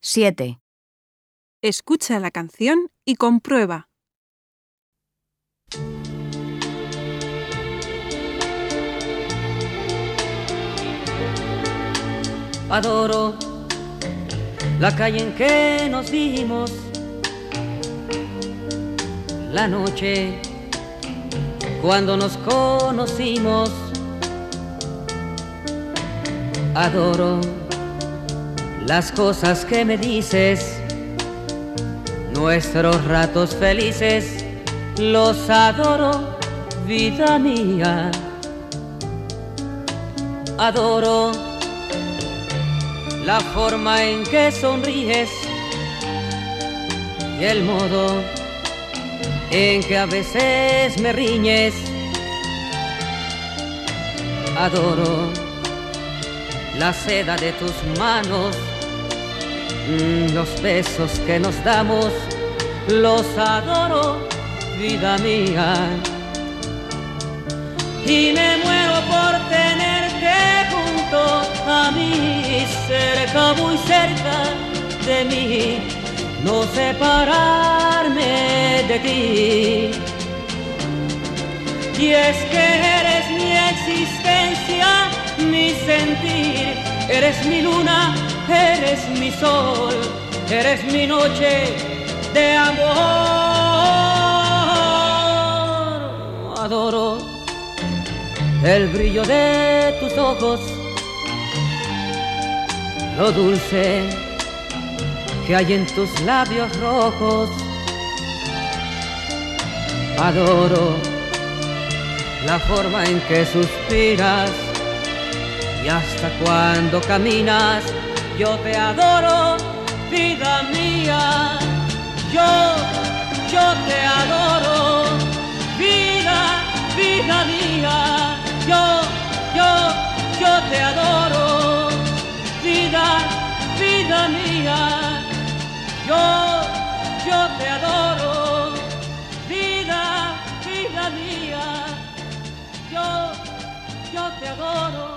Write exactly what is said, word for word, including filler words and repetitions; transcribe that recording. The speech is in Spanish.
siete. Escucha la canción y comprueba. Adoro la calle en que nos vimos, la noche cuando nos conocimos. Adoro las cosas que me dices, nuestros ratos felices, los adoro, vida mía. Adoro la forma en que sonríes y el modo en que a veces me riñes. Adoro la seda de tus manos, los besos que nos damos, los adoro, vida mía. Y me muero por tenerte junto a mí, cerca, muy cerca de mí, no separarme de ti. Y es que eres mi existencia, mi sentir, eres mi luna, eres mi sol, eres mi noche de amor. Adoro el brillo de tus ojos, lo dulce que hay en tus labios rojos. Adoro la forma en que suspiras y hasta cuando caminas. Yo te adoro, vida mía. Yo, yo te adoro, vida, vida mía. Yo, yo, yo te adoro, vida, vida mía. Yo, yo te adoro, vida, vida mía. Yo, yo te adoro.